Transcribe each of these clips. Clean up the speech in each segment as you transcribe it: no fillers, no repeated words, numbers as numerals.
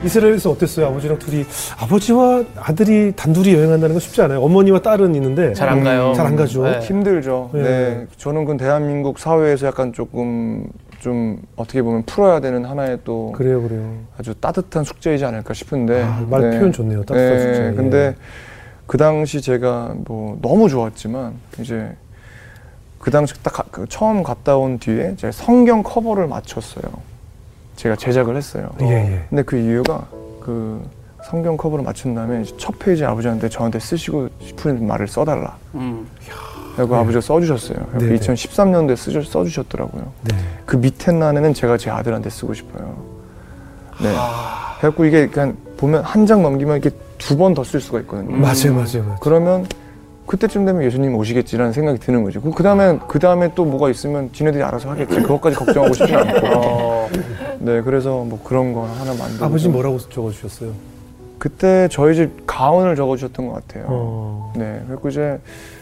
이스라엘에서 어땠어요? 아버지랑 둘이. 아버지와 아들이 단둘이 여행한다는 건 쉽지 않아요. 어머니와 딸은 있는데 잘 안 가요. 잘 안 가죠. 네. 힘들죠. 네. 네. 저는 그 대한민국 사회에서 약간 조금 좀 어떻게 보면 풀어야 되는 하나의 또 그래요. 아주 따뜻한 숙제이지 않을까 싶은데. 말 네. 표현 좋네요. 따뜻한 숙제. 네. 근데 그 당시 제가 뭐 너무 좋았지만 이제 그 당시 딱 처음 갔다 온 뒤에 제가 성경 커버를 맞췄어요. 제가 제작을 했어요. 근데 그 이유가 그 성경 커버를 맞춘 다음에 첫 페이지 아버지한테 저한테 쓰시고 싶은 말을 써달라. 그리고 아버지가 써주셨어요. 2013년도에 써주셨더라고요. 네. 그 밑에 난에는 제가 제 아들한테 쓰고 싶어요. 네. 그래갖고 이게 그냥 보면 한 장 넘기면 이렇게 2번 더 쓸 수가 있거든요. 맞아요. 그러면 그때쯤 되면 예수님 오시겠지라는 생각이 드는 거죠. 그 다음에 또 뭐가 있으면 지네들이 알아서 하겠지. 그것까지 걱정하고 싶지는 않고. 네, 그래서 뭐 그런 거 하나 만들고. 아버지 뭐라고 적어주셨어요? 그때 저희 집 가훈을 적어주셨던 것 같아요. 네, 그리고 이제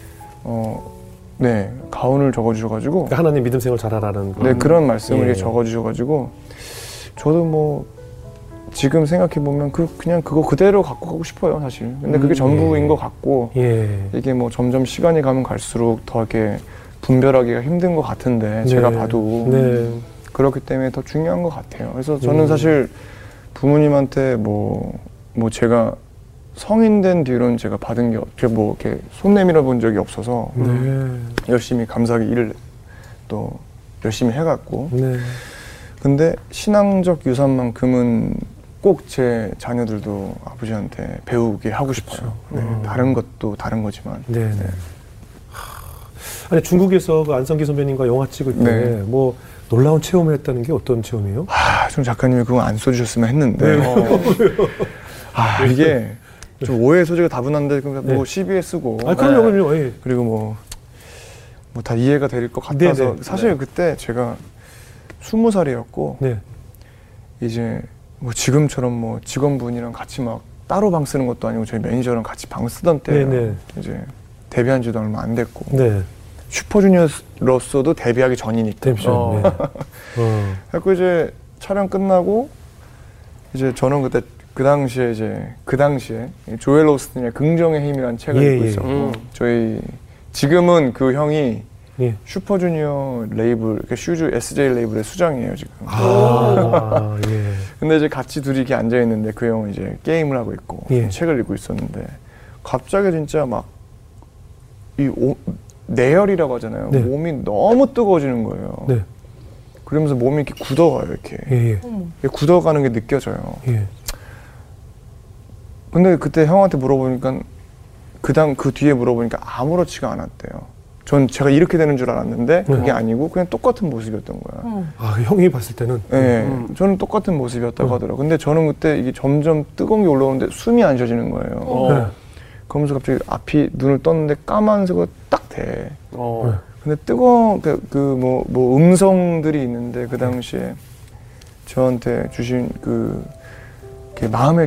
네, 가훈을 적어주셔가지고. 그러니까 하나님 믿음 생활 잘하라는. 네, 그런 말씀을 적어주셔가지고 저도 뭐 지금 생각해보면 그냥 그거 그대로 갖고 가고 싶어요, 사실. 근데 그게 전부인 것 같고 이게 뭐 점점 시간이 가면 갈수록 더 이렇게 분별하기가 힘든 것 같은데 제가 봐도 그렇기 때문에 더 중요한 것 같아요. 그래서 저는 사실 부모님한테 뭐 제가 성인 된 뒤로는 제가 받은 게 뭐 이렇게 손 내밀어 본 적이 없어서 열심히 감사하게 일을 또 열심히 해갔고 근데 신앙적 유산만큼은 꼭 제 자녀들도 아버지한테 배우게 하고 싶어요. 네, 다른 것도 다른 거지만. 네. 아니 중국에서 그 안성기 선배님과 영화 찍을 때 뭐 놀라운 체험을 했다는 게 어떤 체험이에요? 좀 작가님이 그거 안 써주셨으면 했는데. 이게 좀 오해 소지가 다분한데 뭐 CBS고. 그럼요. 그리고 뭐 다 이해가 될 것 같아서 사실 그때 제가 20살이었고 이제 뭐 지금처럼 뭐 직원분이랑 같이 막 따로 방 쓰는 것도 아니고 저희 매니저랑 같이 방 쓰던 때예요. 이제 데뷔한 지도 얼마 안 됐고 슈퍼주니어로서도 데뷔하기 전이니까. 그래서 이제 촬영 끝나고 이제 저는 그때 그 당시에 조엘 오스틴의 긍정의 힘이라는 책을 읽고 있었고 저희 지금은 그 형이 슈퍼주니어 레이블, 그러니까 슈즈 SJ 레이블의 수장이에요 지금. 근데 이제 같이 둘이 이렇게 앉아 있는데 그 형은 이제 게임을 하고 있고 책을 읽고 있었는데 갑자기 진짜 막 이 내열이라고 하잖아요. 몸이 너무 뜨거워지는 거예요. 그러면서 몸이 이렇게 굳어가요 이렇게. 굳어가는 게 느껴져요. 근데 그때 형한테 물어보니까 그 뒤에 물어보니까 아무렇지가 않았대요. 전 제가 이렇게 되는 줄 알았는데 그게 아니고 그냥 똑같은 모습이었던 거야. 형이 봤을 때는? 네, 저는 똑같은 모습이었다고 하더라고요. 근데 저는 그때 이게 점점 뜨거운 게 올라오는데 숨이 안 쉬어지는 거예요. 그러면서 갑자기 앞이 눈을 떴는데 까만색으로 딱 돼. 근데 뜨거운 뭐 음성들이 있는데 그 당시에 저한테 주신 마음에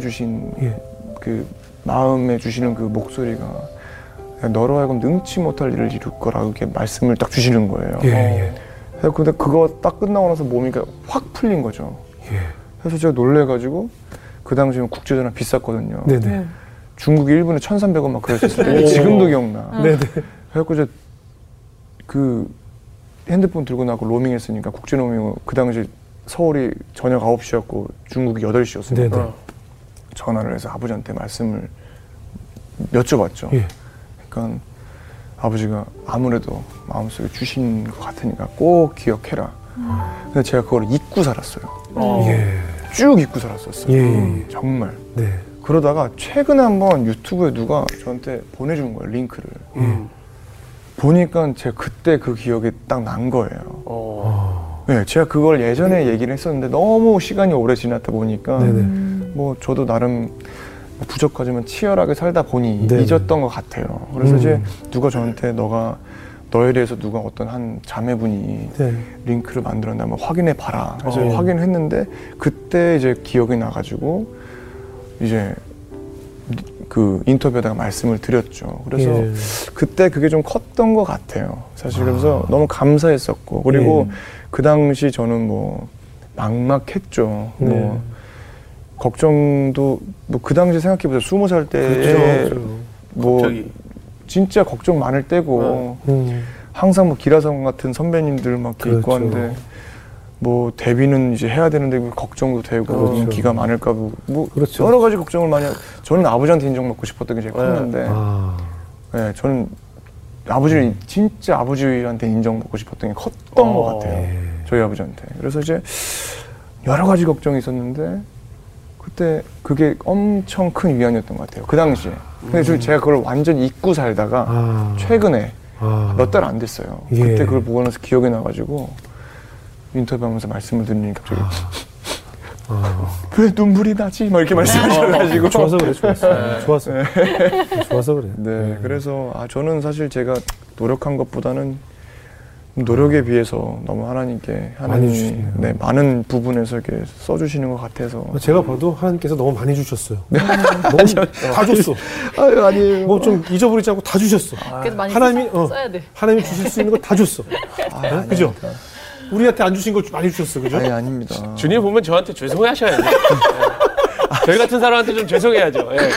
주시는 그 목소리가 너로 하여금 능치 못할 일을 이룰 거라고 이렇게 말씀을 딱 주시는 거예요. 근데 그거 딱 끝나고 나서 몸이 확 풀린 거죠. 그래서 제가 놀래가지고 그 당시에는 국제전화 비쌌거든요. 중국이 1분에 1,300원 막 그랬었을 때 지금도 기억나. 그래서 이제 그 핸드폰 들고 나고 로밍 했으니까 국제 로밍 그 당시 서울이 저녁 9시였고 중국이 8시였으니까 전화를 해서 아버지한테 말씀을 여쭤봤죠. 그러니까 아버지가 아무래도 마음속에 주신 것 같으니까 꼭 기억해라. 근데 제가 그걸 잊고 살았어요. 쭉 잊고 살았었어요. 정말. 그러다가 최근에 한번 유튜브에 누가 저한테 보내준 거예요, 링크를. 보니까 제가 그때 그 기억이 딱 난 거예요. 제가 그걸 예전에 얘기를 했었는데 너무 시간이 오래 지났다 보니까 뭐 저도 나름 부족하지만 치열하게 살다 보니 잊었던 것 같아요. 그래서 이제 누가 저한테 너에 대해서 누가 어떤 한 자매분이 링크를 만들었나 확인해 봐라. 그래서 확인을 했는데 그때 이제 기억이 나가지고 이제 그 인터뷰에다가 말씀을 드렸죠. 그래서 그때 그게 좀 컸던 것 같아요. 사실 그래서 너무 감사했었고 그리고 그 당시 저는 뭐 막막했죠. 뭐 걱정도 뭐 그 당시 생각해보세요. 20살 때 그렇죠. 뭐 갑자기. 진짜 걱정 많을 때고 항상 뭐 기라성 같은 선배님들 막 이렇게 있고 그렇죠. 한데 뭐 데뷔는 이제 해야 되는데 걱정도 되고 그렇죠. 인기가 많을까 뭐 그렇죠. 여러 가지 걱정을 많이 저는 아버지한테 인정받고 싶었던 게 제일 컸는데 네, 저는 아버지를 진짜 아버지한테 인정받고 싶었던 게 컸던 것 같아요. 저희 아버지한테. 그래서 이제 여러 가지 걱정이 있었는데 그때 그게 엄청 큰 위안이었던 것 같아요. 그 당시에. 근데 제가 그걸 완전히 잊고 살다가 최근에 몇 달 안 됐어요. 그때 그걸 보고 나서 기억이 나가지고 인터뷰하면서 말씀을 드리니 갑자기 왜 눈물이 나지? 막 이렇게 말씀하셔가지고 좋아서 그래, 좋았어. 좋아서 그래. 네, 그래서 저는 사실 제가 노력한 것보다는 노력에 비해서 너무 하나님께 하나님이 네, 많은 부분에서 이렇게 써주시는 것 같아서 제가 봐도 하나님께서 너무 많이 주셨어요. 너무 다 줬어. 아니에요. 뭐 좀 잊어버리지 않고 다 주셨어. 그래도 많이 하나님이 써야 돼. 하나님이 주실 수 있는 거 다 줬어. 네? 그죠? 우리한테 안 주신 걸 많이 주셨어, 그죠? 아니 아닙니다. 주님 보면 저한테 죄송하셔야죠. 네. 저희 같은 사람한테 좀 죄송해야죠. 예.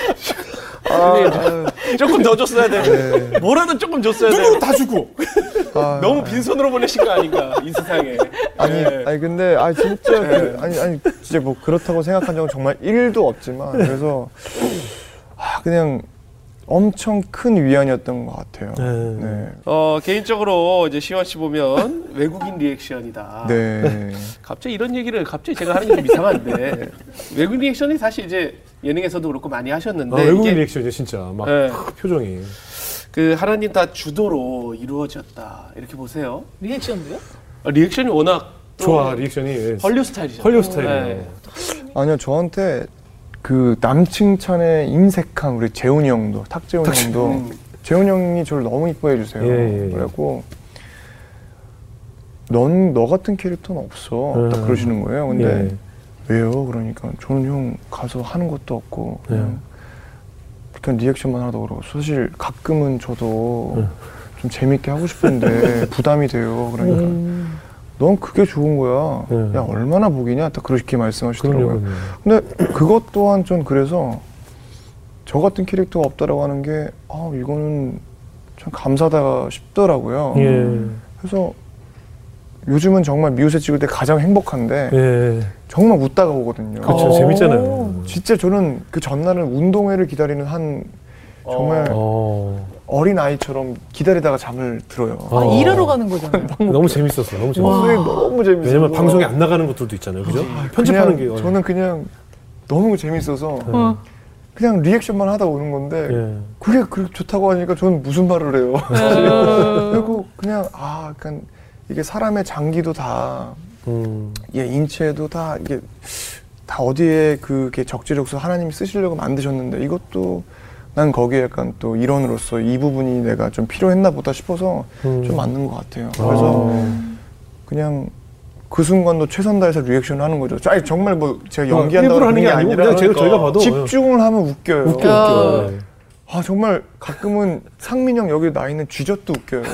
조금 더 줬어야 돼. 뭐라도 조금 줬어야 돼. 누구로 다 주고. 너무 빈손으로 보내신 거 아닌가 이 세상에. 아니 근데 진짜 아니 진짜 뭐 그렇다고 생각한 적은 정말 1도 없지만 그래서 그냥 엄청 큰 위안이었던 것 같아요. 네. 개인적으로 이제 시원 씨 보면 외국인 리액션이다. 네. 갑자기 이런 얘기를 제가 하는 게 좀 이상한데 외국인 리액션이 사실 이제 예능에서도 그렇고 많이 하셨는데 외국인 이게 리액션이죠, 진짜. 막 표정이. 그 하나님 다 주도로 이루어졌다 이렇게 보세요. 리액션도요? 리액션이 워낙 좋아, 리액션이. 헐리우드 스타일이죠. 헐리우드 스타일이에요. 네. 아니요, 저한테 그 남칭찬의 인색한 우리 재훈이 형도, 탁재훈 형도 재훈이 형이 저를 너무 이뻐해 주세요. 그래갖고 너 같은 캐릭터는 없어. 딱 그러시는 거예요. 근데 왜요? 그러니까 저는 형 가서 하는 것도 없고 그냥 리액션만 하다 그러고 사실 가끔은 저도 좀 재밌게 하고 싶은데 부담이 돼요. 그러니까 넌 그게 좋은 거야. 야 얼마나 복이냐? 딱 그렇게 말씀하시더라고요. 근데 그것 또한 좀 그래서 저 같은 캐릭터가 없다라고 하는 게 이거는 참 감사하다 싶더라고요. 그래서 요즘은 정말 미우새 찍을 때 가장 행복한데 정말 웃다가 오거든요. 그렇죠. 재밌잖아요. 진짜 저는 그 전날은 운동회를 기다리는 한 정말 어린 아이처럼 기다리다가 잠을 들어요. 일하러 가는 거잖아요. 너무 재밌었어. 너무 재밌었어. 너무 재밌어요. 왜냐면 방송에 안 나가는 것들도 있잖아요. 그죠? 편집하는 게. 저는 그냥 너무 재밌어서 그냥 리액션만 하다 오는 건데 그게 그렇게 좋다고 하니까 저는 무슨 말을 해요. 그리고 그냥 약간 이게 사람의 장기도 다 인체도 다 이게 다 어디에 그게 적재적소 하나님이 쓰시려고 만드셨는데 이것도 난 거기에 약간 또 일원으로서 이 부분이 내가 좀 필요했나 보다 싶어서 좀 맞는 것 같아요. 그래서 그냥 그 순간도 최선 다해서 리액션을 하는 거죠. 정말 뭐 제가 연기한다고 하는 게 아니라 저희가 봐도 집중을 하면 웃겨요. 웃겨. 정말 가끔은 상민형 여기 나 있는 쥐젖도 웃겨요.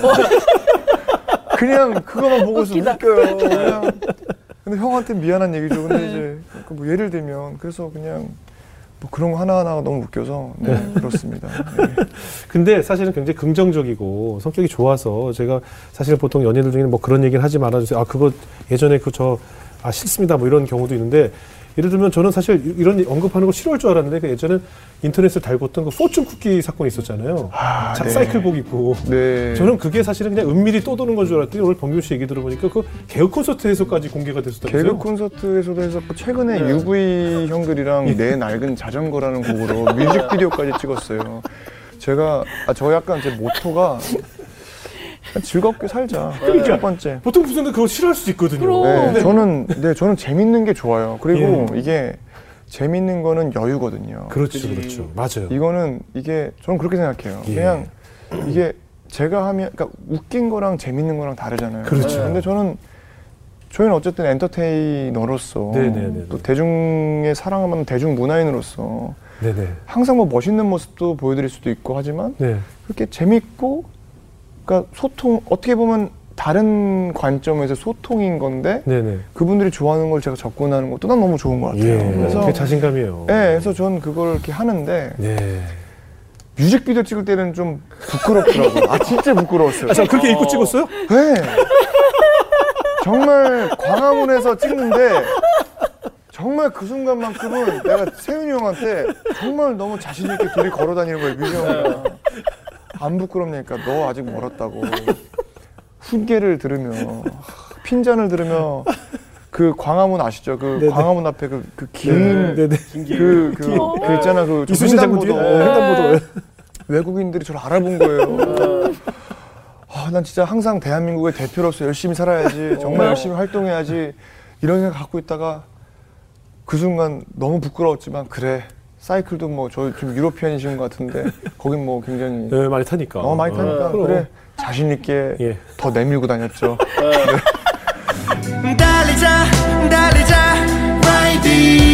그냥 그거만 보고서 웃겨요. 그냥. 근데 형한테 미안한 얘기죠. 근데 이제 뭐 예를 들면 그래서 그냥 뭐 그런 거 하나하나가 너무 웃겨서 그렇습니다. 근데 사실은 굉장히 긍정적이고 성격이 좋아서 제가 사실 보통 연예인들 중에는 뭐 그런 얘기를 하지 말아주세요. 그거 예전에 싫습니다. 뭐 이런 경우도 있는데 예를 들면 저는 사실 이런 언급하는 거 싫어할 줄 알았는데 그 예전에 인터넷을 달궜던 그 포춘 쿠키 사건이 있었잖아요. 사이클복 입고. 저는 그게 사실은 그냥 은밀히 떠도는 건 줄 알았더니 오늘 범균 씨 얘기 들어보니까 그 개그 콘서트에서까지 공개가 됐었다면서요? 개그 콘서트에서도 했었고 최근에 UV 형들이랑 내 낡은 자전거라는 곡으로 뮤직비디오까지 찍었어요. 저 약간 제 모토가 즐겁게 살자. 첫 번째. 보통 무슨 그거 싫어할 수도 있거든요. 저는 재밌는 게 좋아요. 그리고 이게 재밌는 거는 여유거든요. 그렇죠. 맞아요. 저는 그렇게 생각해요. 그냥 이게 제가 하면, 그러니까 웃긴 거랑 재밌는 거랑 다르잖아요. 그렇죠. 근데 저희는 어쨌든 엔터테이너로서 또 대중의 사랑을 받는 대중문화인으로서 항상 뭐 멋있는 모습도 보여드릴 수도 있고 하지만 그렇게 재밌고 그러니까 어떻게 보면 다른 관점에서 소통인 건데 네네. 그분들이 좋아하는 걸 제가 접근하는 것도 난 너무 좋은 것 같아요. 예. 그래서 그게 자신감이에요. 네, 그래서 전 그걸 이렇게 하는데 네. 뮤직비디오 찍을 때는 좀 부끄럽더라고요. 아 진짜 부끄러웠어요. 아, 저 그렇게 입고 찍었어요? 네. 정말 광화문에서 찍는데 정말 그 순간만큼은 내가 세윤이 형한테 정말 너무 자신 있게 길을 걸어 다니는 거예요. 뮤지 형이랑. 안 부끄럽냐니까 너 아직 멀었다고. 훈계를 들으며 핀잔을 들으며 그 광화문 아시죠? 그 네네. 광화문 앞에 그 긴 그 있잖아 그 이순신 장군 뒤에 횡단보도. 외국인들이 저를 알아본 거예요. 아, 난 진짜 항상 대한민국의 대표로서 열심히 살아야지, 정말 열심히 활동해야지 이런 생각 갖고 있다가 그 순간 너무 부끄러웠지만 그래. 사이클도 뭐 저 좀 유로피안이신 것 같은데 거긴 뭐 굉장히 네, 많이 타니까. 많이 타니까 그래 자신 있게 예. 더 내밀고 다녔죠. 달리자 달리자 라이딩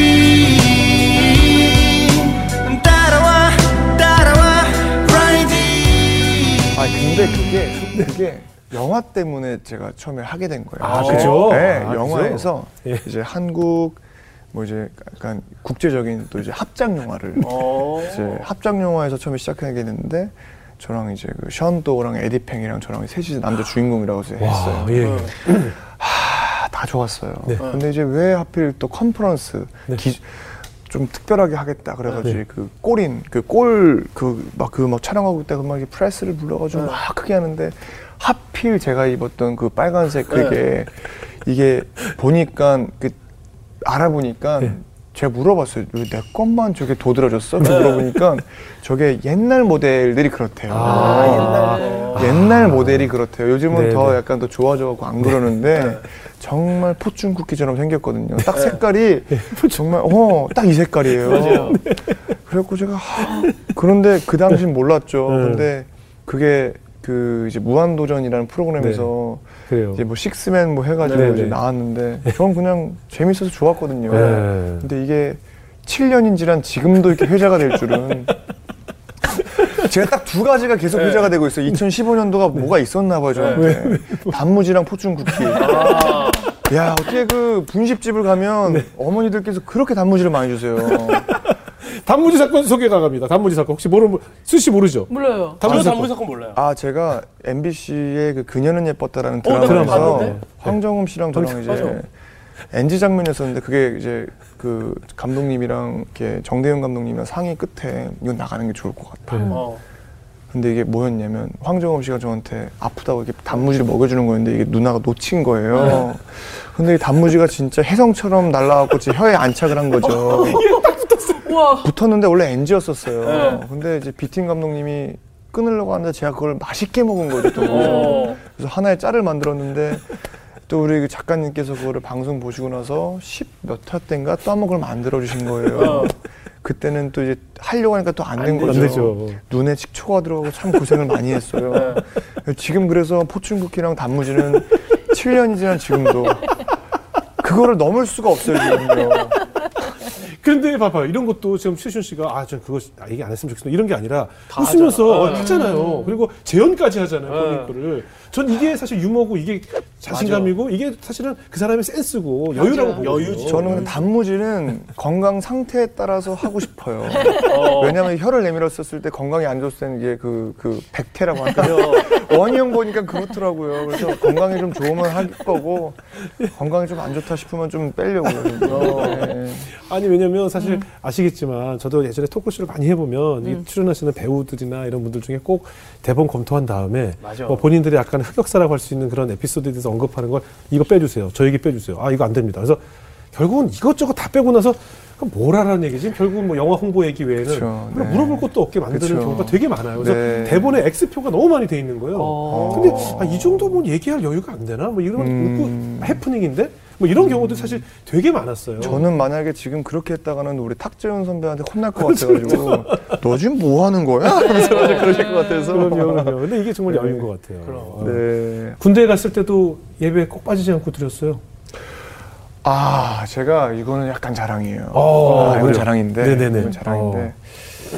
따라와 따라와 라이딩. 아 근데 그게 영화 때문에 제가 처음에 하게 된 거예요. 아, 그죠? 네, 아, 영화에서 그죠? 이제 한국 뭐 이제 약간 국제적인 또 이제 합작 영화를 이제 합작 영화에서 처음에 시작하게 됐는데 저랑 이제 그 션도랑 에디팽이랑 저랑 셋이 남자 주인공이라고 해서 했어요. 예. 다 좋았어요. 네. 근데 이제 왜 하필 또 컨퍼런스 네. 좀 특별하게 하겠다 그래가지고 네. 그 골인 막 촬영하고 있다가 막 프레스를 불러가지고 막 크게 하는데 하필 제가 입었던 그 빨간색 그게 이게 보니까 알아보니까 제가 물어봤어요. 왜 내 것만 저게 도드라졌어? 물어보니까 저게 옛날 모델들이 그렇대요. 옛날 모델이 그렇대요. 요즘은 네네. 더 약간 더 좋아져갖고 안 그러는데 정말 포춘 쿠키처럼 생겼거든요. 딱 색깔이 정말 딱 이 색깔이에요. 맞아요. 그래갖고 제가 그런데 그 당시는 몰랐죠. 근데 그게 그 이제 무한도전이라는 프로그램에서 그래요. 이제 뭐 식스맨 뭐 해가지고 네네. 이제 나왔는데 저는 그냥 재밌어서 좋았거든요. 네. 근데 이게 7년인지란 지금도 이렇게 회자가 될 줄은 제가 딱 두 가지가 계속 회자가 되고 있어요. 2015년도가 뭐가 있었나 봐요 저한테. 단무지랑 포춘쿠키. 야 어떻게 그 분식집을 가면 어머니들께서 그렇게 단무지를 많이 주세요. 단무지 사건 소개가 갑니다. 단무지 사건 혹시 수씨 모르죠? 몰라요. 단무지 사건. 사건 몰라요. 아 제가 MBC의 그 그녀는 예뻤다라는 내가 드라마에서 봤는데? 황정음 씨랑 저랑 이제 NG 장면이었었는데 그게 이제 그 감독님이랑 이렇게 정대윤 감독님이랑 상의 끝에 이건 나가는 게 좋을 것 같다. 근데 이게 뭐였냐면 황정음 씨가 저한테 아프다고 이렇게 단무지를 먹여주는 거였는데 이게 누나가 놓친 거예요. 근데 이 단무지가 진짜 혜성처럼 날라가고 제 혀에 안착을 한 거죠. 우와. 붙었는데 원래 NG였었어요. 근데 이제 비팀 감독님이 끊으려고 하는데 제가 그걸 맛있게 먹은 거죠. 또. 그래서 하나의 짤을 만들었는데 또 우리 그 작가님께서 그거를 방송 보시고 나서 10몇 화 때인가 또 한번 그걸 만들어 주신 거예요. 그때는 또 이제 하려고 하니까 또 안 된 거죠. 안 되죠. 눈에 식초가 들어가고 참 고생을 많이 했어요. 지금 그래서 포춘쿠키랑 단무지는 7년이 지난 지금도 그거를 넘을 수가 없어요, 지금요. 그런데 봐봐요. 이런 것도 지금 최시훈 씨가 전 그거 얘기 안 했으면 좋겠어. 이런 게 아니라 웃으면서 하잖아요. 그리고 재연까지 하잖아요. 본인 거를. 전 이게 사실 유머고 이게 자신감이고 이게 사실은 그 사람의 센스고 여유라고 보거든요. 여유지. 저는 단무지는 건강 상태에 따라서 하고 싶어요. 왜냐면 혀를 내밀었었을 때 건강이 안 좋을 때는 이게 그 백태라고 하거든요. 원형 보니까 그렇더라고요. 그래서 건강이 좀 좋으면 할 거고 건강이 좀 안 좋다 싶으면 좀 빼려고요. 네. 아니 왜냐면 사실 아시겠지만 저도 예전에 토크쇼를 많이 해보면 이 출연하시는 배우들이나 이런 분들 중에 꼭 대본 검토한 다음에 뭐 본인들이 약간 흑역사라고 할 수 있는 그런 에피소드에 대해서 언급하는 걸 이거 빼주세요. 저 얘기 빼주세요. 이거 안 됩니다. 그래서 결국은 이것저것 다 빼고 나서 그럼 뭘 하라는 얘기지? 결국은 뭐 영화 홍보 얘기 외에는 그쵸, 네. 물어볼 것도 없게 만드는 그쵸. 경우가 되게 많아요. 그래서 네. 대본에 X표가 너무 많이 돼 있는 거예요. 근데 이 정도면 얘기할 여유가 안 되나? 뭐 이러면 웃고 해프닝인데? 뭐 이런 경우도 사실 되게 많았어요. 저는 만약에 지금 그렇게 했다가는 우리 탁재훈 선배한테 혼날 것 같아가지고 너 지금 뭐 하는 거야? 하면서 그러실 것 같아서. 그럼요. 근데 이게 정말 여유인 것 같아요. 네. 군대에 갔을 때도 예배 꼭 빠지지 않고 드렸어요. 제가 이거는 약간 자랑이에요. 이건 그래요? 자랑인데. 네네네. 이건 자랑인데.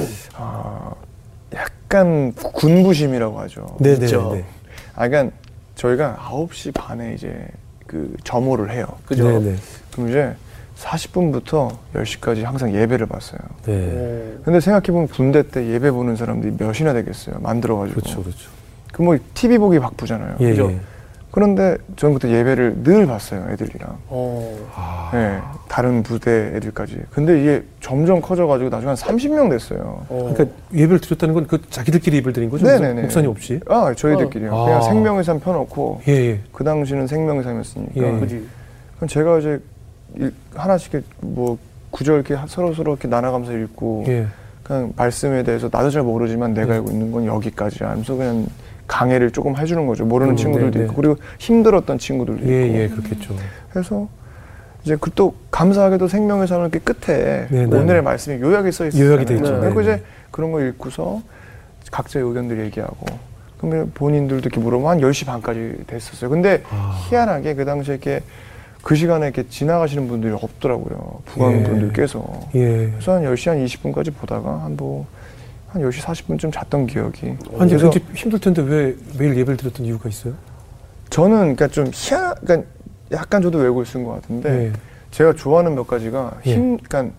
약간 군부심이라고 하죠. 네네. 그러니까 저희가 9시 반에 이제 그 점호를 해요. 그죠? 네네. 그럼 이제 40분부터 10시까지 항상 예배를 봤어요. 네. 근데 생각해보면 군대 때 예배 보는 사람들이 몇이나 되겠어요. 만들어가지고. 그렇죠, 그렇죠. 그 뭐 TV 보기 바쁘잖아요. 예, 그죠? 예. 그런데 저는 그때 예배를 늘 봤어요, 애들이랑. 아. 네, 다른 부대 애들까지. 근데 이게 점점 커져가지고 나중에 한 30명 됐어요. 그러니까 예배를 드렸다는 건 그 자기들끼리 예배를 드린 거죠? 네네네. 목사님 없이? 아, 저희들끼리요. 아. 그냥 생명의산 펴놓고 예, 예. 그 당시는 생명의산이었으니까. 예. 그지. 그럼 제가 이제 하나씩 이렇게 뭐 구절 이렇게 서로 이렇게 나눠가면서 읽고 예. 그냥 말씀에 대해서 나도 잘 모르지만 내가 알고 있는 건 여기까지야 하면서 그냥 강해를 조금 해주는 거죠. 모르는 친구들도 네, 있고 네. 그리고 힘들었던 친구들도 있고. 예, 그렇겠죠. 그래서 이제 그 또 감사하게도 생명의 산을 이렇게 끝에 네, 네. 오늘의 말씀이 요약이 써 있어요. 요약이 돼 있죠. 그리고 네, 이제 그런 거 읽고서 각자의 의견들 얘기하고 그러면 본인들도 이렇게 물어보면 한 10시 반까지 됐었어요. 근데 희한하게 그 당시에 이렇게 그 시간에 이렇게 지나가시는 분들이 없더라고요. 부관분들께서. 예. 그래서 한 10시 한 20분까지 보다가 한 10시 40분쯤 잤던 기억이. 아니, 그래서 굉장히 힘들 텐데 왜 매일 예배를 드렸던 이유가 있어요? 저는 그러니까 좀 그러니까 약간 저도 외국을 쓴 것 같은데 예. 제가 좋아하는 몇 가지가 예. 그러니까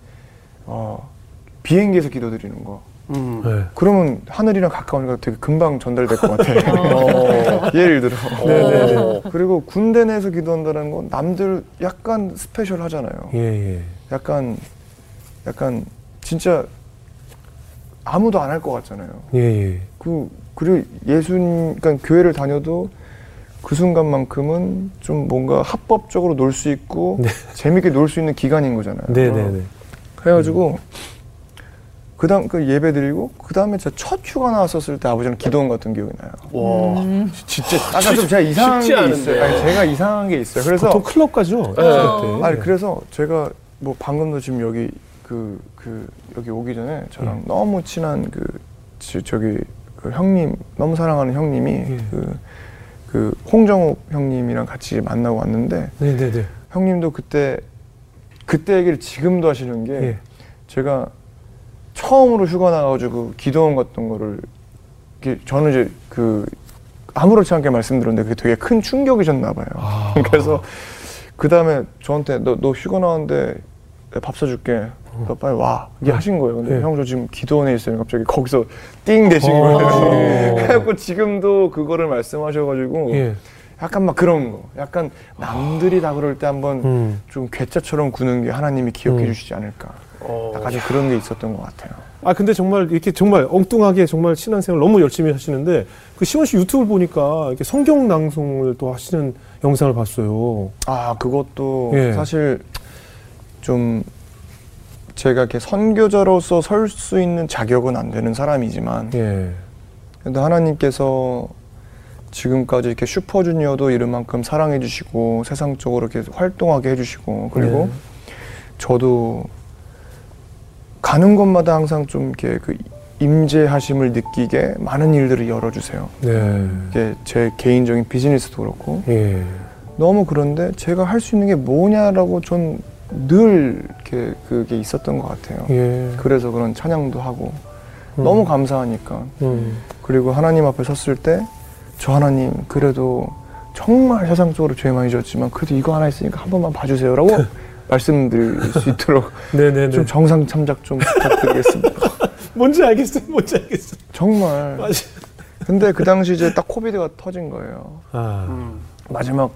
비행기에서 기도드리는 거. 네. 그러면 하늘이랑 가까우니까 되게 금방 전달될 것 같아. 예를 들어. 네네네. 그리고 군대 내에서 기도한다는 건 남들 약간 스페셜 하잖아요. 예. 약간 진짜 아무도 안 할 것 같잖아요. 예. 그리고 그러니까 교회를 다녀도 그 순간만큼은 좀 뭔가 합법적으로 놀 수 있고 네. 재밌게 놀 수 있는 기간인 거잖아요. 네네네. 그래가지고 그 예배 드리고 그 다음에 제가 첫 휴가 나왔었을 때 아버지랑 기도원 같은 기억이 나요. 와, 진짜 약간 좀 제가 이상한 쉽지 게 않은데. 있어요. 아니, 제가 이상한 게 있어요. 그래서 보통 클럽 가죠. 네. 그때. 아니 그래서 제가 뭐 방금도 지금 여기 여기 오기 전에 저랑 너무 친한 저기 그 형님 너무 사랑하는 형님이 그 홍정욱 형님이랑 같이 만나고 왔는데 네네네. 형님도 그때 얘기를 지금도 하시는 게 예. 제가 처음으로 휴가 나가지고 기도원 갔던 거를 저는 이제 아무렇지 않게 말씀드렸는데 그게 되게 큰 충격이셨나 봐요. 그래서 그 다음에 저한테 너 휴가 나왔는데 밥 사줄게. 너 빨리 와. 이게 하신 거예요. 근데 형 저 지금 기도원에 있어요. 갑자기 거기서 띵 되신 거예요. 그래갖고 지금도 그거를 말씀하셔가지고 약간 막 그런 거. 약간 남들이 다 그럴 때 한번 좀 괴짜처럼 구는 게 하나님이 기억해 주시지 않을까. 약간 좀 그런 게 있었던 것 같아요. 아 근데 정말 이렇게 정말 엉뚱하게 정말 신앙생활 너무 열심히 하시는데 그 시원 씨 유튜브를 보니까 이렇게 성경 낭송을 또 하시는 영상을 봤어요. 아 그것도 사실 좀 제가 이렇게 선교자로서 설 수 있는 자격은 안 되는 사람이지만 그래도 하나님께서 지금까지 이렇게 슈퍼주니어도 이런만큼 사랑해 주시고 세상적으로 이렇게 활동하게 해주시고 그리고 저도 가는 곳마다 항상 좀 이렇게 임재하심을 느끼게 많은 일들을 열어주세요. 이게 제 개인적인 비즈니스도 그렇고 너무 그런데 제가 할 수 있는 게 뭐냐라고 전 늘 이렇게 그게 있었던 것 같아요. 그래서 그런 찬양도 하고 너무 감사하니까 그리고 하나님 앞에 섰을 때 저 하나님 그래도 정말 세상적으로 죄 많이 졌지만 그래도 이거 하나 있으니까 한 번만 봐주세요라고 말씀드릴 수 있도록 좀 정상 참작 좀 부탁드리겠습니다. 뭔지 알겠어요. 정말. 맞아. 근데 그 당시 이제 딱 코비드가 터진 거예요. 마지막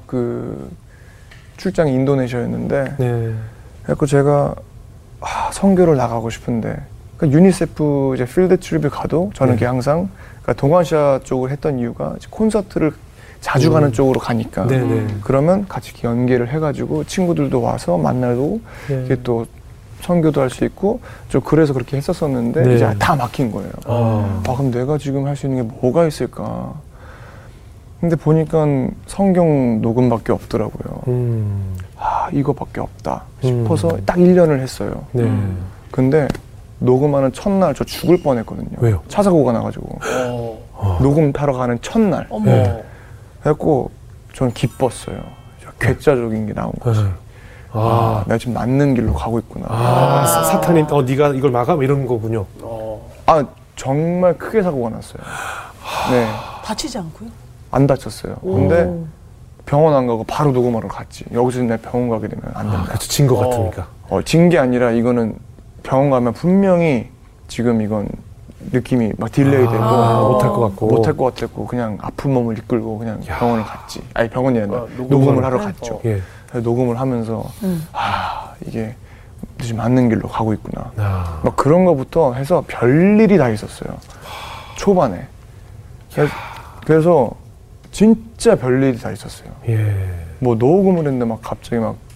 출장이 인도네시아였는데 그래서 제가 선교를 나가고 싶은데 그러니까 유니세프 이제 필드 트립을 가도 저는 이게 항상 그러니까 동아시아 쪽을 했던 이유가 콘서트를 자주 가는 쪽으로 가니까 그러면 같이 연계를 해가지고 친구들도 와서 만나고 이게 또 선교도 할 수 있고 좀 그래서 그렇게 했었었는데 이제 다 막힌 거예요. 그럼 내가 지금 할 수 있는 게 뭐가 있을까? 근데 보니까 성경 녹음밖에 없더라고요. 이거밖에 없다 싶어서 딱 1년을 했어요. 근데 녹음하는 첫날 저 죽을 뻔했거든요. 왜요? 차 사고가 나가지고 녹음 타러 가는 첫날. 그래갖고 저는 기뻤어요. 괴짜적인 게 나온 거지. 내가 지금 낫는 길로 가고 있구나. 사탄이 네가 이걸 막아? 이런 거군요. 정말 크게 사고가 났어요. 다치지 않고요? 안 다쳤어요. 근데 병원 안 가고 바로 녹음하러 갔지. 여기서 내가 병원 가게 되면 안 된다. 그렇죠. 진 것 같으니까. 진 게 아니라 이거는 병원 가면 분명히 지금 이건 느낌이 막 딜레이 되고 못할 것 같고 못할 것 같았고 그냥 아픈 몸을 이끌고 그냥 병원을 갔지. 아니 병원이 아니라 녹음을 하러 갔죠. 예. 녹음을 하면서 이게 지금 맞는 길로 가고 있구나. 막 그런 거부터 해서 별일이 다 있었어요. 초반에. 그래서 진짜 별일이 다 있었어요. 예. 뭐 녹음을 했는데 막 갑자기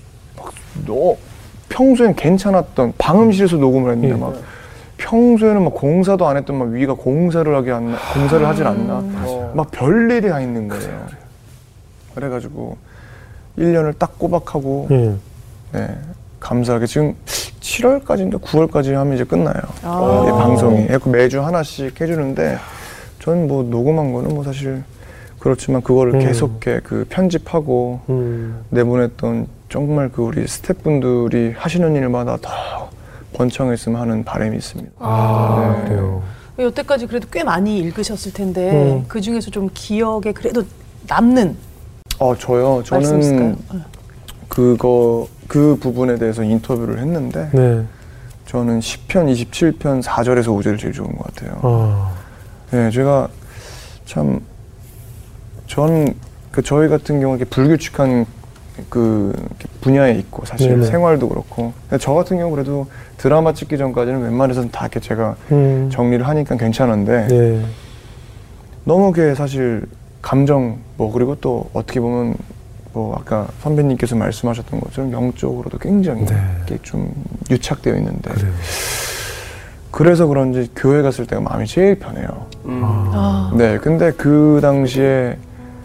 평소엔 괜찮았던 방음실에서 녹음을 했는데 막 평소에는 막 공사도 안 했던 막 위가 공사를 하질 않나. 막 별일이 다 있는 거예요. 그래가지고 1년을 딱 꼬박하고 네, 감사하게 지금 7월까지인가 9월까지 하면 이제 끝나요. 이 방송이. 매주 하나씩 해주는데 전 뭐 녹음한 거는 뭐 사실 그렇지만 그거를 계속해 그 편집하고 내보냈던 정말 그 우리 스태프분들이 하시는 일마다 더 번창했으면 하는 바람이 있습니다. 네. 그래요. 여태까지 그래도 꽤 많이 읽으셨을 텐데 그 중에서 좀 기억에 그래도 남는 저요. 말씀 저는 있을까요? 그 부분에 대해서 인터뷰를 했는데 네. 저는 10편, 27편, 4절에서 5절이 제일 좋은 것 같아요. 네, 제가 참 저는 저희 같은 경우 이렇게 불규칙한 그 분야에 있고 사실 네네. 생활도 그렇고 저 같은 경우 그래도 드라마 찍기 전까지는 웬만해서는 다 이렇게 제가 정리를 하니까 괜찮은데 네. 너무 그게 사실 감정 그리고 또 어떻게 보면 아까 선배님께서 말씀하셨던 것처럼 영적으로도 굉장히 이렇게 좀 유착되어 있는데 그래요. 그래서 그런지 교회 갔을 때가 마음이 제일 편해요. 네, 근데 그 당시에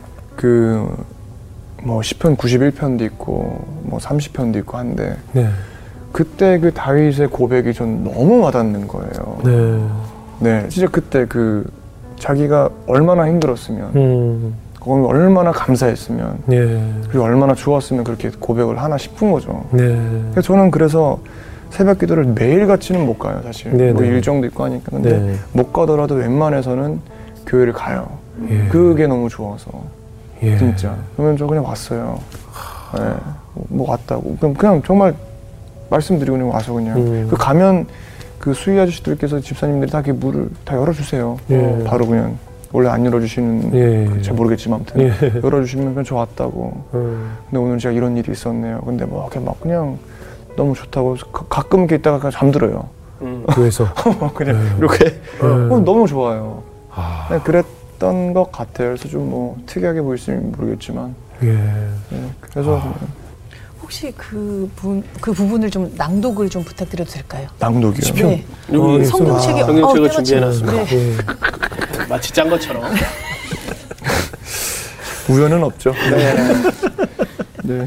10편 91편도 있고 30편도 있고 한데 그때 그 다윗의 고백이 전 너무 와닿는 거예요. 네, 진짜 그때 자기가 얼마나 힘들었으면 거기 얼마나 감사했으면 그리고 얼마나 좋았으면 그렇게 고백을 하나 싶은 거죠. 그래서 저는 그래서 새벽 기도를 매일같이는 못 가요, 사실. 뭐 일정도 있고 하니까. 근데 못 가더라도 웬만해서는 교회를 가요. 그게 너무 좋아서. 진짜. 그러면 저 그냥 왔어요. 네. 뭐 왔다고. 그냥 정말 말씀드리고 그냥 와서 그냥. 가면 그 수위 아저씨들께서 집사님들이 다 이렇게 문을 다 열어주세요. 바로 그냥. 원래 안 열어주시는, 잘 모르겠지만 아무튼. 열어주시면 그냥 저 왔다고. 근데 오늘 제가 이런 일이 있었네요. 근데 그냥 너무 좋다고 가끔 이렇게 있다가 그냥 잠들어요. 교회에서 그냥 이렇게 너무 좋아요. 그냥 그랬던 것 같아요. 그래서 좀 특이하게 보일지는 모르겠지만. 그래서 혹시 그 부분을 좀 낭독을 좀 부탁드려도 될까요? 낭독이요? 네. 여기 성경책에 성경책을 준비해놨습니다. 네. 마치 짠 것처럼. 우연은 없죠. 네.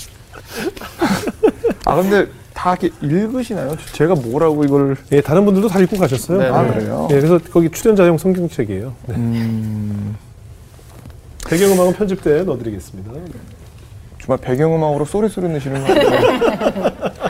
근데 다 이렇게 읽으시나요? 제가 뭐라고 이걸? 다른 분들도 다 읽고 가셨어요. 네. 그래요? 그래서 거기 출연자용 성경책이에요. 배경음악은 편집 때 넣어드리겠습니다. 정말 배경음악으로 쏘리쏘리 내시는 거 같아요.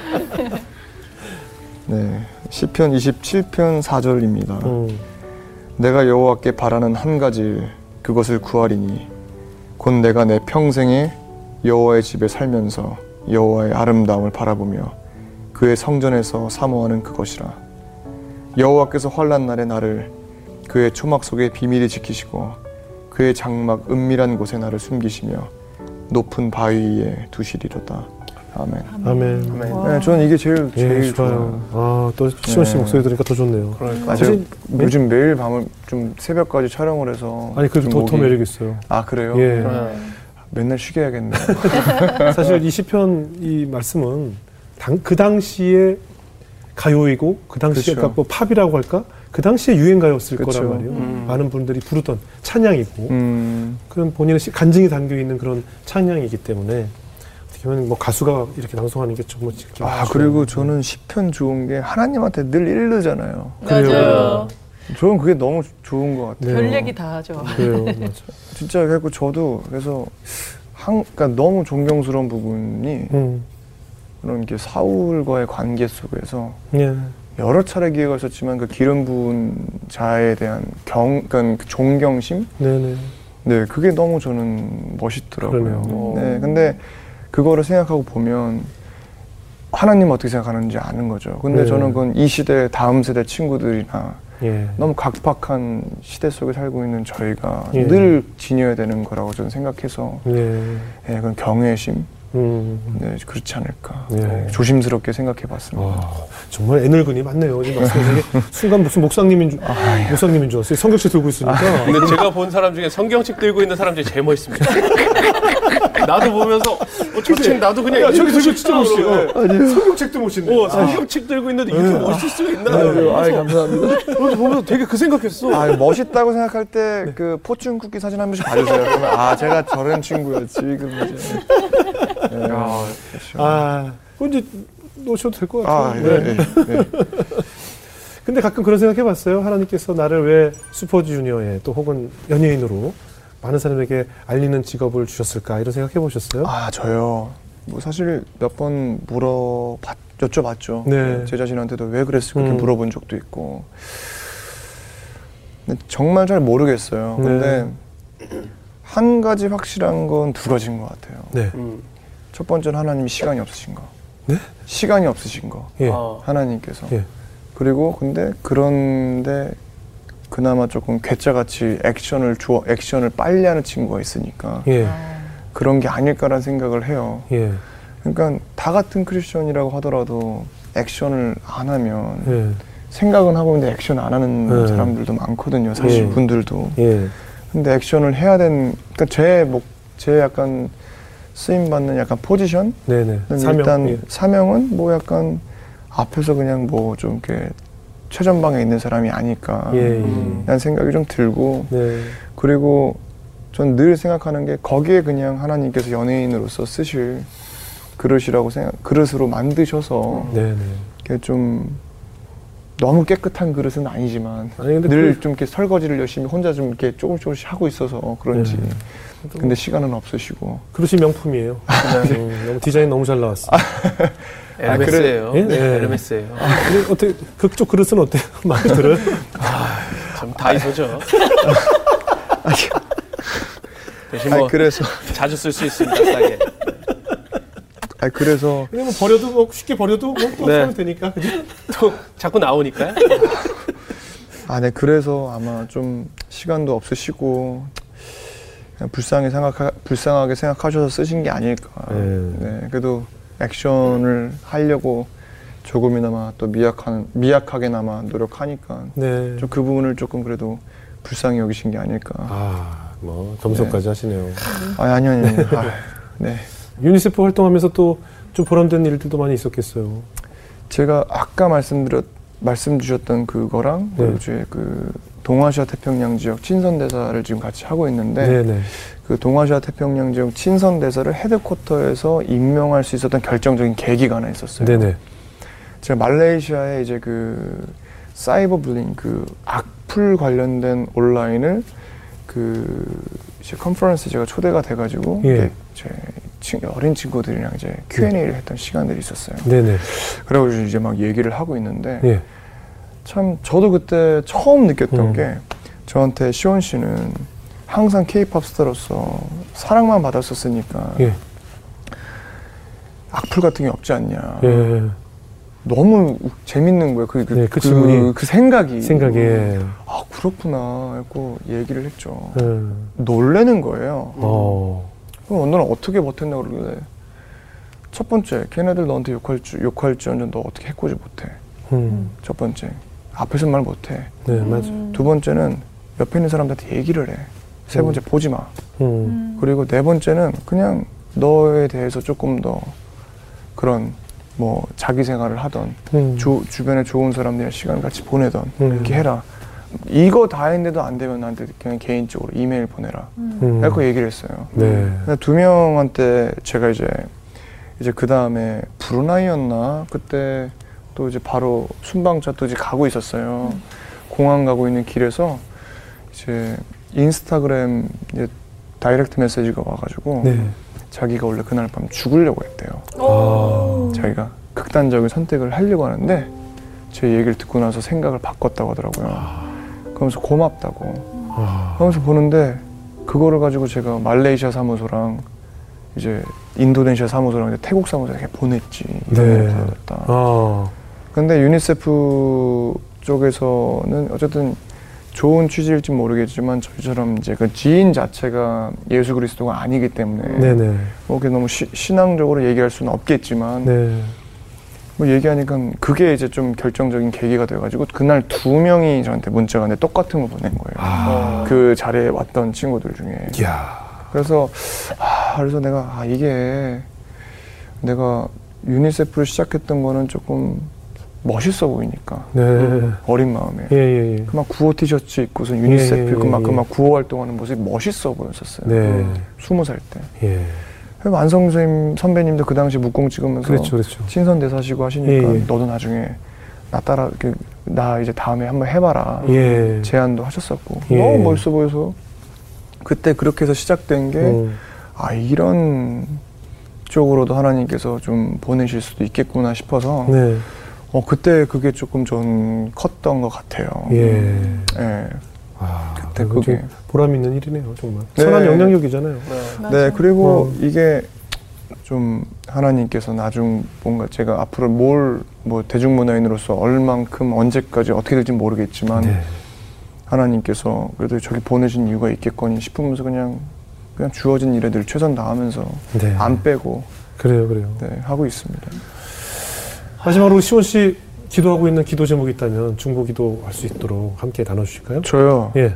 네, 시편 27편 4절입니다. 내가 여호와께 바라는 한 가지 그것을 구하리니 곧 내가 내 평생에 여호와의 집에 살면서 여호와의 아름다움을 바라보며 그의 성전에서 사모하는 그것이라. 여호와께서 환난 날에 나를 그의 초막 속에 비밀히 지키시고 그의 장막 은밀한 곳에 나를 숨기시며 높은 바위 위에 두시리로다. 아멘. 아멘. 네, 저는 이게 제일 좋아요. 또 시원 씨 목소리 들으니까 더 좋네요. 그러니까. 제가 요즘 매일 밤을 좀 새벽까지 촬영을 해서. 아니, 그래도 더 매력 있어요. 그래요? 맨날 쉬게 해야겠네요. 사실 이 시편 이 말씀은 그 당시에 가요이고 그 당시에 그러니까 뭐 팝이라고 할까? 그 당시에 유행가였을 거란 말이에요. 많은 분들이 부르던 찬양이고 그런 본인의 간증이 담겨 있는 그런 찬양이기 때문에 어떻게 보면 뭐 가수가 이렇게 낭송하는 게 정말 그리고 저는 시편 좋은 게 하나님한테 늘 일르잖아요. 맞아요. 저는 그게 너무 좋은 것 같아요. 별 얘기 다 하죠. 그래요, 맞아. 진짜 그래서 저도 그래서 그러니까 너무 존경스러운 부분이 그런 게 사울과의 관계 속에서 여러 차례 기회가 있었지만 그 기름 부은 자에 대한 그러니까 그 존경심 네, 그게 너무 저는 멋있더라고요. 그러네요. 네, 근데 그거를 생각하고 보면 하나님 어떻게 생각하는지 아는 거죠. 근데 네. 저는 그건 이 시대 다음 세대 친구들이나 예. 너무 각박한 시대 속에 살고 있는 저희가 예. 늘 지녀야 되는 거라고 저는 생각해서 네. 예, 그건 경외심, 네. 그렇지 않을까. 네. 조심스럽게 생각해봤습니다. 와, 정말 애늙은이 많네요. 지금 말씀하신 게 순간 무슨 목사님인 줄 알았어요. 성경책 들고 있으니까. 근데 제가 본 사람 중에 성경책 들고 있는 사람 중에 제일 멋있습니다. 나도 보면서 저 책 나도 그냥 야, 저기 진짜 멋있어요. 아니요. 성경책도 멋있네. 성경책 들고 있는데 이렇게 멋있을 수가 있나? 아유, 감사합니다. 그래서 보면서 되게 그 생각했어. 멋있다고 생각할 때 그 포춘 쿠키 사진 한 번씩 봐주세요. 그러면 제가 저런 친구였지. 그럼 이제. 그건 이제 놓으셔도 될 것 같아요. 네. 네. 근데 가끔 그런 생각 해봤어요. 하나님께서 나를 왜 슈퍼주니어에 또 혹은 연예인으로 많은 사람에게 알리는 직업을 주셨을까 이런 생각 해보셨어요? 저요. 뭐 사실 몇 번 여쭤봤죠. 네. 제 자신한테도 왜 그랬을까 이렇게 물어본 적도 있고. 근데 정말 잘 모르겠어요. 근데 한 가지 확실한 건 두 가지인 것 같아요. 네. 첫 번째는 하나님이 시간이 없으신 거. 네? 시간이 없으신 거. 예. 하나님께서. 예. 그리고 그런데 그나마 조금 괴짜같이 액션을 빨리 하는 친구가 있으니까 예. 그런 게 아닐까라는 생각을 해요. 예. 그러니까 다 같은 크리스천이라고 하더라도 액션을 안 하면 예. 생각은 하고 있는데 액션 안 하는 예. 사람들도 많거든요. 사실 예. 분들도. 예. 근데 액션을 해야 그러니까 제 약간 쓰임 받는 약간 포지션? 네네. 일단 예. 사명은 뭐 약간 앞에서 그냥 뭐 좀 이렇게 최전방에 있는 사람이 아닐까 라는 생각이 좀 들고 네. 그리고 전 늘 생각하는 게 거기에 그냥 하나님께서 연예인으로서 쓰실 그릇으로 만드셔서 네네. 이렇게 좀 너무 깨끗한 그릇은 아니지만 근데 늘 좀 이렇게 설거지를 열심히 혼자 좀 이렇게 조금씩 하고 있어서 그런지 근데 시간은 없으시고 그릇이 명품이에요. 너무 디자인 너무 잘 나왔어. 에르메스예요. 예? 네, 예. 에르메스예요. 근데 어떻게 그쪽 그릇은 어때요? 마음에 들어요? 참 다이소죠. 대신 뭐 그래서 자주 쓸 수 있습니다. 싸게. 그래서 왜냐면 버려도 뭐 쉽게 버려도 또 네. 쓰면 되니까. 그죠? 또 자꾸 나오니까요. 네, 그래서 아마 좀 시간도 없으시고 그냥 불쌍하게 생각하셔서 쓰신 게 아닐까. 네, 그래도 액션을 하려고 조금이나마 또 미약하게나마 노력하니까 네. 좀 그 부분을 조금 그래도 불쌍히 여기신 게 아닐까. 뭐 점수까지 하시네요. 아니요. 네. 유니세프 활동하면서 또 좀 보람된 일들도 많이 있었겠어요. 제가 아까 말씀 주셨던 그거랑 그리고 이제 그 동아시아 태평양 지역 친선 대사를 지금 같이 하고 있는데 네네. 그 동아시아 태평양 지역 친선 대사를 헤드쿼터에서 임명할 수 있었던 결정적인 계기가 하나 있었어요. 네네. 제가 말레이시아에 이제 그 사이버 불링 그 악플 관련된 온라인을 그 이제 컨퍼런스 제가 초대가 돼가지고 제 어린 친구들이랑 이제 Q&A를 했던 시간들이 있었어요. 네네. 그래가지고 이제 막 얘기를 하고 있는데 예. 참 저도 그때 처음 느꼈던 게 저한테 시원 씨는 항상 K-팝 스타로서 사랑만 받았었으니까 악플 같은 게 없지 않냐. 너무 재밌는 거예요. 그 질문이. 그 생각이. 그렇구나. 하고 얘기를 했죠. 놀래는 거예요. 그럼 너는 어떻게 버텼냐 그러길래 첫 번째, 걔네들 너한테 욕할지언정 너 어떻게 해코지 못해. 첫 번째, 앞에서 말 못해. 네, 맞아. 두 번째는 옆에 있는 사람들한테 얘기를 해. 세 번째, 보지 마. 그리고 네 번째는 그냥 너에 대해서 조금 더 그런 뭐 자기 생활을 하던 주변에 좋은 사람들이랑 시간을 같이 보내던 이렇게 해라. 이거 다 했는데도 안 되면 나한테 그냥 개인적으로 이메일 보내라. 라고 얘기를 했어요. 네. 두 명한테 제가 이제 그 다음에 브루나이였나 그때 또 이제 바로 순방차 또 이제 가고 있었어요. 공항 가고 있는 길에서 이제 인스타그램 이제 다이렉트 메시지가 와가지고 자기가 원래 그날 밤 죽으려고 했대요. 자기가 극단적인 선택을 하려고 하는데 제 얘기를 듣고 나서 생각을 바꿨다고 하더라고요. 그러면서 고맙다고 하면서 보는데 그거를 가지고 제가 말레이시아 사무소랑 이제 인도네시아 사무소랑 이제 태국 사무소에 이렇게 보냈지. 네. 근데 유니세프 쪽에서는 어쨌든 좋은 취지일지 모르겠지만 저희처럼 이제 그 지인 자체가 예수 그리스도가 아니기 때문에 네네. 뭐 그게 너무 신앙적으로 얘기할 수는 없겠지만 네. 뭐 얘기하니까 그게 이제 좀 결정적인 계기가 돼가지고 그날 2명이 저한테 문자가 왔는데 똑같은 걸 보낸 거예요. 그 자리에 왔던 친구들 중에. 이야. 그래서 내가 이게 내가 유니세프를 시작했던 거는 조금 멋있어 보이니까. 네. 어린 마음에. 예. 그 막 구호 티셔츠 입고서 유니세프 그 막 구호 활동하는 모습이 멋있어 보였었어요. 네. 20살 때. 예. 안성 선배님도 그 당시 묵공 찍으면서 그렇죠. 친선 대사시고 하시니까 예. 너도 나중에 나 따라 나 이제 다음에 한번 해봐라 예. 제안도 하셨었고 예. 너무 멋있어 보여서 그때 그렇게 해서 시작된 게 이런 쪽으로도 하나님께서 좀 보내실 수도 있겠구나 싶어서 네. 그때 그게 조금 전 컸던 것 같아요. 예. 예. 그때 그게 그게 보람 있는 일이네요, 정말. 네. 선한 영향력이잖아요. 네, 그리고 이게 좀 하나님께서 뭔가 제가 앞으로 뭐 대중문화인으로서 얼만큼 언제까지 어떻게 될지 모르겠지만 네. 하나님께서 그래도 저기 보내신 이유가 있겠거니 싶으면서 그냥 주어진 일에 늘 최선 다하면서 네. 안 빼고 그래요. 네, 하고 있습니다. 마지막으로 시원 씨 기도하고 있는 기도 제목이 있다면 중보 기도할 수 있도록 함께 나눠주실까요? 저요? 예.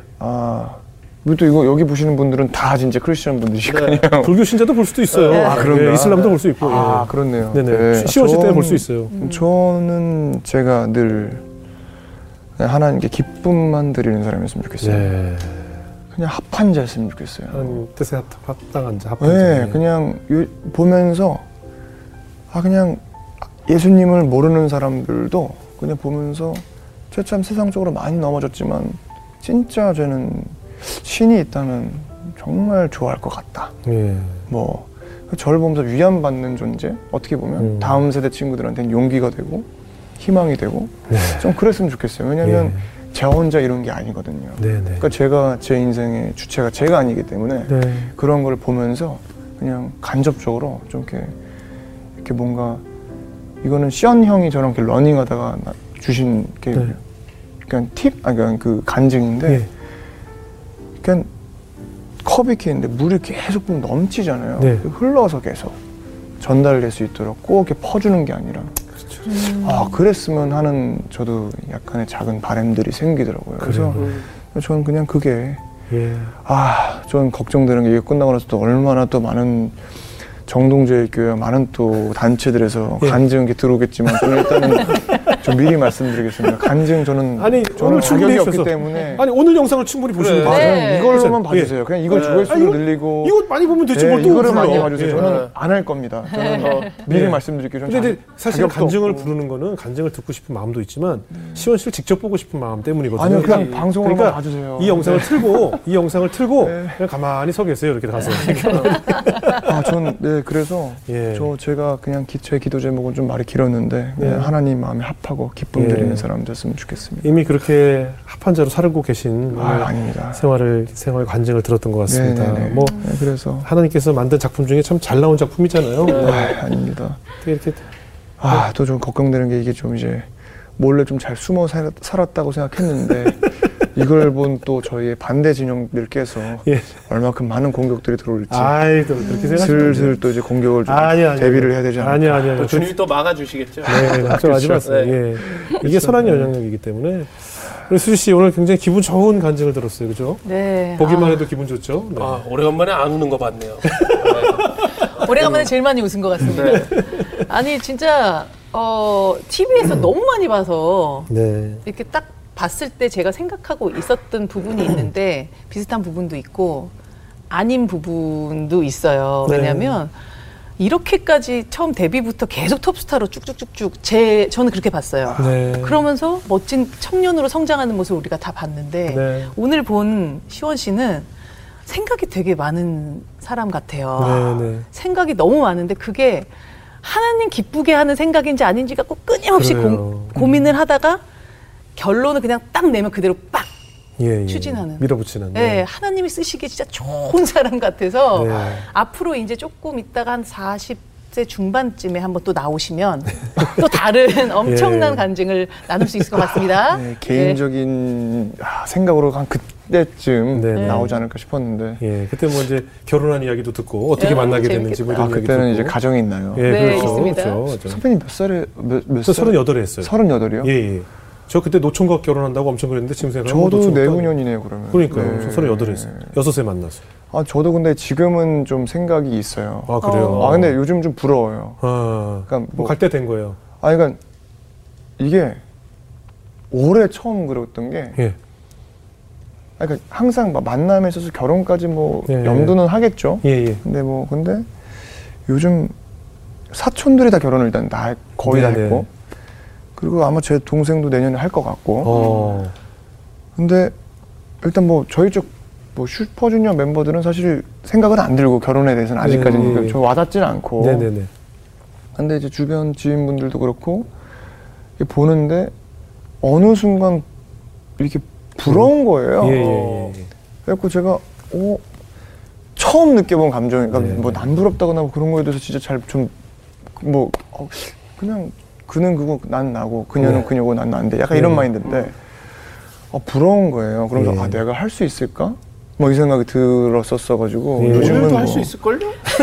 또 이거 여기 보시는 분들은 다 진짜 크리스천 분들이시거든요. 불교 신자도 볼 수도 있어요. 그런가? 예, 이슬람도 볼 수 있고. 예. 그렇네요. 네네. 네. 시원 씨 때문에 볼 수 있어요. 저는 제가 늘 하나님께 기쁨만 드리는 사람이었으면 좋겠어요. 네. 그냥 합한 자였으면 좋겠어요. 하나님 뜻에 합당한 자, 합한 자. 네, 그냥 보면서 그냥 예수님을 모르는 사람들도 그냥 보면서 저 참 세상적으로 많이 넘어졌지만 진짜 쟤는 신이 있다면 정말 좋아할 것 같다. 예. 뭐 저를 보면서 위안받는 존재, 어떻게 보면 다음 세대 친구들한테는 용기가 되고 희망이 되고 좀 그랬으면 좋겠어요. 왜냐하면 제 혼자 이런 게 아니거든요. 그러니까 제가 제 인생의 주체가 제가 아니기 때문에 그런 걸 보면서 그냥 간접적으로 좀 이렇게 뭔가 이거는 시언 형이 저랑 이렇게 러닝하다가 주신 그냥 그냥 그 간증인데 그냥 컵이 이렇게 있는데 물이 계속 넘치잖아요. 흘러서 계속 전달될 수 있도록 꼭 이렇게 퍼주는 게 아니라 그랬으면 하는 저도 약간의 작은 바람들이 생기더라고요. 그래서 저는 그냥 그게 전 걱정되는 게 이게 끝나고 나서 또 얼마나 또 많은 정동주의 교회 많은 또 단체들에서 간증 들어오겠지만 저는 일단은 좀 미리 말씀드리겠습니다. 간증 저는 오늘 자격이 없기 때문에 오늘 영상을 충분히 보시면 돼요. 이걸로만 봐주세요. 그냥 이걸 조회수를 늘리고 이거 많이 보면 되지 뭘 또 이거를 많이 봐주세요. 저는 안 할 겁니다. 저는 미리 말씀드릴게요. 근데 사실 간증을 부르는 거는 간증을 듣고 싶은 마음도 있지만 시원 씨를 직접 보고 싶은 마음 때문이거든요. 아니요, 그냥 방송으로만 봐주세요. 이 영상을 틀고 그냥 가만히 서 계세요. 이렇게 가서. 전 그래서 제가 그냥 제 기도 제목은 좀 말이 길었는데 하나님 마음에 합하고 기쁨 드리는 사람 됐으면 좋겠습니다. 이미 그렇게 합한 자로 살고 계신 아닙니다. 생활 관증을 들었던 것 같습니다. 그래서 하나님께서 만든 작품 중에 참 잘 나온 작품이잖아요. 아닙니다. 이렇게 또 좀 걱정되는 게 이게 좀 이제 몰래 좀 잘 숨어 살았다고 생각했는데 이걸 본 또 저희의 반대 진영들께서 얼마큼 많은 공격들이 들어올지 또 그렇게 생각하시면 슬슬 또 이제 공격을 좀 대비를 해야 되지 않을까. 아니요. 주님이 또 막아주시겠죠. 걱정하지 마세요. 이게 선한 영향력이기 때문에. 수지 씨 오늘 굉장히 기분 좋은 간증을 들었어요, 그죠? 네. 보기만 해도 기분 좋죠. 네. 오래간만에 안 우는 거 봤네요. 오래간만에 제일 많이 웃은 것 같습니다. 아니 진짜 TV에서 너무 많이 봐서 이렇게 딱 봤을 때 제가 생각하고 있었던 부분이 있는데 비슷한 부분도 있고 아닌 부분도 있어요. 왜냐하면 이렇게까지 처음 데뷔부터 계속 톱스타로 쭉쭉쭉쭉 저는 그렇게 봤어요. 그러면서 멋진 청년으로 성장하는 모습을 우리가 다 봤는데 오늘 본 시원 씨는 생각이 되게 많은 사람 같아요. 생각이 너무 많은데 그게 하나님 기쁘게 하는 생각인지 아닌지가 꼭 끊임없이 고민을 하다가 결론을 그냥 딱 내면 그대로 빡 추진하는. 밀어붙이는. 네, 하나님이 쓰시기에 진짜 좋은 사람 같아서 네. 앞으로 이제 조금 있다가 한 40세 중반쯤에 한번 또 나오시면 또 다른 엄청난 간증을 나눌 수 있을 것 같습니다. 네, 개인적인 생각으로 한 그때쯤 네. 나오지 않을까 싶었는데. 예, 그때 뭐 이제 결혼한 이야기도 듣고 어떻게 만나게 됐는지 뭐 이런 이야기도 그때는 듣고. 이제 가정이 있나요? 예, 네, 그렇죠. 있습니다. 그렇죠. 선배님 몇 살에 몇 저 살? 38에 했어요. 38이요? 예, 예. 저 그때 노총각 결혼한다고 엄청 그랬는데 지금 생각하면 저도 내후년이네요, 그러면. 그러니까요. 저 38에 했어요. 6세 만났어요. 저도 근데 지금은 좀 생각이 있어요. 아, 그래요? 근데 요즘 좀 부러워요. 그러니까 뭐 갈 때 된 거예요. 그러니까 이게 올해 처음 그랬던 게 예. 그러니까 항상 막 만남에 있어서 결혼까지 뭐 예, 염두는 하겠죠. 예, 예. 근데 요즘 사촌들이 다 결혼을 일단 거의 다 네네. 했고, 그리고 아마 제 동생도 내년에 할 것 같고. 근데 일단 뭐 저희 쪽 뭐 슈퍼주니어 멤버들은 사실 생각은 안 들고 결혼에 대해서는 아직까지는 네. 저 와닿지는 않고. 네네네. 근데 이제 주변 지인분들도 그렇고 보는데 어느 순간 이렇게 부러운 거예요. 예. 그래갖고 제가 처음 느껴본 감정이니까 네. 뭐 남부럽다거나 뭐 그런 거에 대해서 진짜 잘 좀 뭐 그냥 그는 그거 난 나고 그녀는 네. 그녀고 난 난데 약간 이런 마인드인데 부러운 거예요. 그러면서 네. 내가 할 수 있을까? 뭐 이 생각이 들었었어가지고 네. 요즘은 오늘도 뭐 할 수 있을걸요?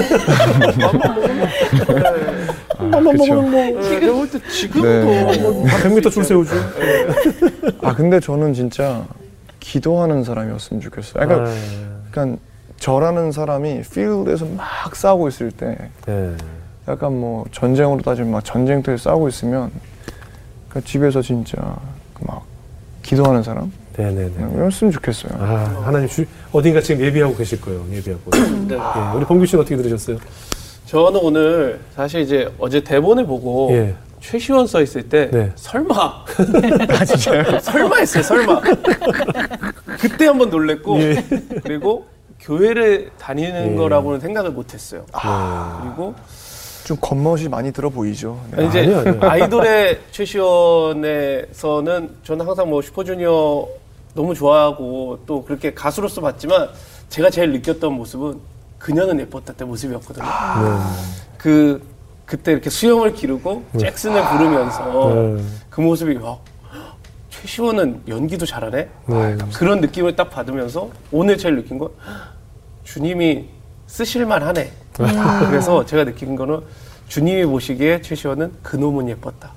맘만 먹으면 제가 볼 때 지금도 네. 뭐 100m 줄 세우죠. 근데 저는 진짜 기도하는 사람이었으면 좋겠어요. 그러니까 저라는 사람이 필드에서 막 싸우고 있을 때 네. 약간 뭐 전쟁으로 따지면 막 전쟁터에 싸우고 있으면 그러니까 집에서 진짜 막 기도하는 사람? 네네네. 이랬으면 좋겠어요. 하나님 어딘가 지금 예비하고 계실 거예요. 예비하고. 네. 예. 우리 범규 씨는 어떻게 들으셨어요? 저는 오늘 사실 이제 어제 대본을 보고 예. 최시원 써 있을 때 네. 설마 진짜요? 설마 했어요. 설마. 그때 한번 놀랬고 예. 그리고 교회를 다니는 거라고는 생각을 못했어요. 그리고 좀 겉멋이 많이 들어 보이죠. 네. 이제 아니요. 아이돌의 최시원에서는 저는 항상 뭐 슈퍼주니어 너무 좋아하고 또 그렇게 가수로서 봤지만 제가 제일 느꼈던 모습은 그녀는 예뻤다 때 모습이었거든요. 그때 이렇게 수염을 기르고 잭슨을 부르면서 그 모습이 최시원은 연기도 잘하네. 그런 느낌을 딱 받으면서 오늘 제일 느낀 건 주님이 쓰실만하네. 그래서 제가 느낀 거는 주님이 보시기에 최시원은 그놈은 예뻤다.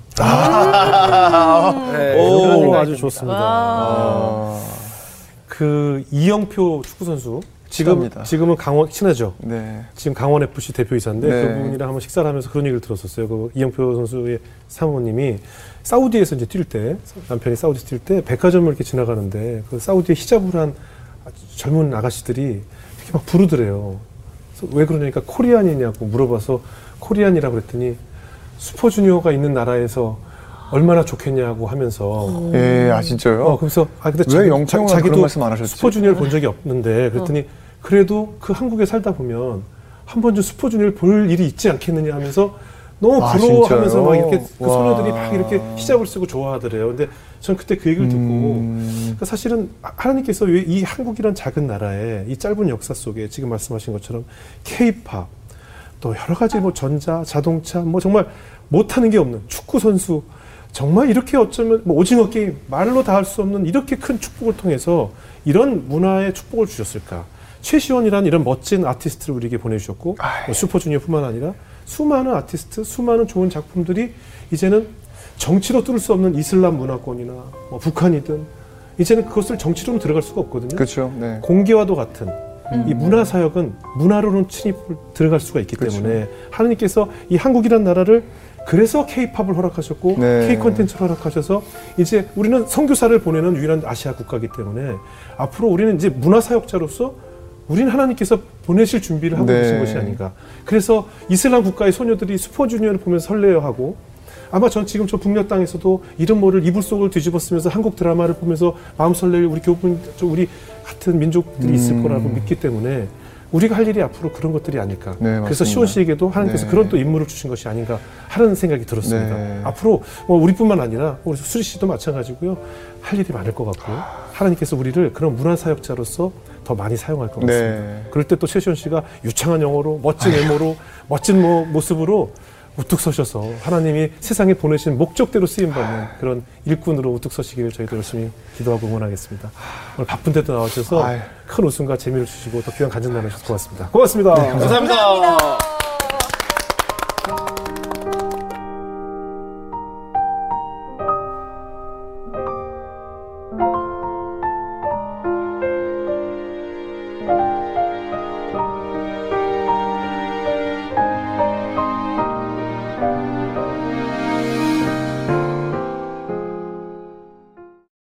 오, 아주 좋습니다. 그 이영표 축구 선수 지금은 강원 친하죠. 네. 지금 강원 FC 대표이사인데 네. 그분이랑 한번 식사를 하면서 그런 얘기를 들었었어요. 그 이영표 선수의 사모님이 사우디에서 이제 뛸 때 남편이 사우디 뛸 때 백화점을 이렇게 지나가는데 그 사우디에 히잡을 한 젊은 아가씨들이 이렇게 막 부르더래요. 그래서 왜 그러냐니까 코리안이냐고 물어봐서 코리안이라고 그랬더니 슈퍼주니어가 있는 나라에서 얼마나 좋겠냐고 하면서. 예, 진짜요? 그래서 근데 왜 영창호가 자기도 그런 말씀 안 하셨지? 슈퍼주니어를 본 적이 없는데 그랬더니 그래도 그 한국에 살다 보면 한 번쯤 슈퍼주니어를 볼 일이 있지 않겠느냐 하면서 너무 부러워하면서 진짜요? 막 이렇게 그 소녀들이 막 이렇게 히잡을 쓰고 좋아하더래요. 근데 전 그때 그 얘기를 듣고 그러니까 사실은 하나님께서 이 한국이란 작은 나라에 이 짧은 역사 속에 지금 말씀하신 것처럼 K-팝 또 여러 가지 뭐 전자, 자동차 뭐 정말 못하는 게 없는 축구 선수 정말 이렇게 어쩌면 뭐 오징어 게임 말로 다 할 수 없는 이렇게 큰 축복을 통해서 이런 문화의 축복을 주셨을까? 최시원이라는 이런 멋진 아티스트를 우리에게 보내주셨고 뭐 슈퍼주니어뿐만 아니라 수많은 아티스트, 수많은 좋은 작품들이 이제는 정치로 뚫을 수 없는 이슬람 문화권이나 뭐 북한이든 이제는 그것을 정치로는 들어갈 수가 없거든요. 그렇죠. 네. 공개와도 같은 이 문화 사역은 문화로는 침입을 들어갈 수가 있기 때문에 하나님께서 이 한국이라는 나라를 그래서 K-팝을 허락하셨고 네. K-콘텐츠를 허락하셔서 이제 우리는 선교사를 보내는 유일한 아시아 국가이기 때문에 앞으로 우리는 이제 문화사역자로서 우리는 하나님께서 보내실 준비를 하고 네. 계신 것이 아닌가. 그래서 이슬람 국가의 소녀들이 슈퍼주니어를 보면서 설레어하고 아마 전 지금 저 북녘 땅에서도 이름 모를 이불 속을 뒤집어 쓰면서 한국 드라마를 보면서 마음 설레일 우리 교분, 우리 같은 민족들이 있을 거라고 믿기 때문에 우리가 할 일이 앞으로 그런 것들이 아닐까. 네, 그래서 시온 씨에게도 하나님께서 네. 그런 또 임무를 주신 것이 아닌가 하는 생각이 들었습니다. 네. 앞으로 우리뿐만 아니라 우리 수리 씨도 마찬가지고요. 할 일이 많을 것 같고 하나님께서 우리를 그런 문화 사역자로서 더 많이 사용할 것 같습니다. 네. 그럴 때 또 최시온 씨가 유창한 영어로 멋진 외모로 멋진 모습으로 우뚝 서셔서 하나님이 세상에 보내신 목적대로 쓰임받는 그런 일꾼으로 우뚝 서시기를 저희도 열심히 기도하고 응원하겠습니다. 오늘 바쁜데도 나와주셔서 큰 웃음과 재미를 주시고 더 귀한 간증 나누셔서 고맙습니다. 고맙습니다. 감사합니다.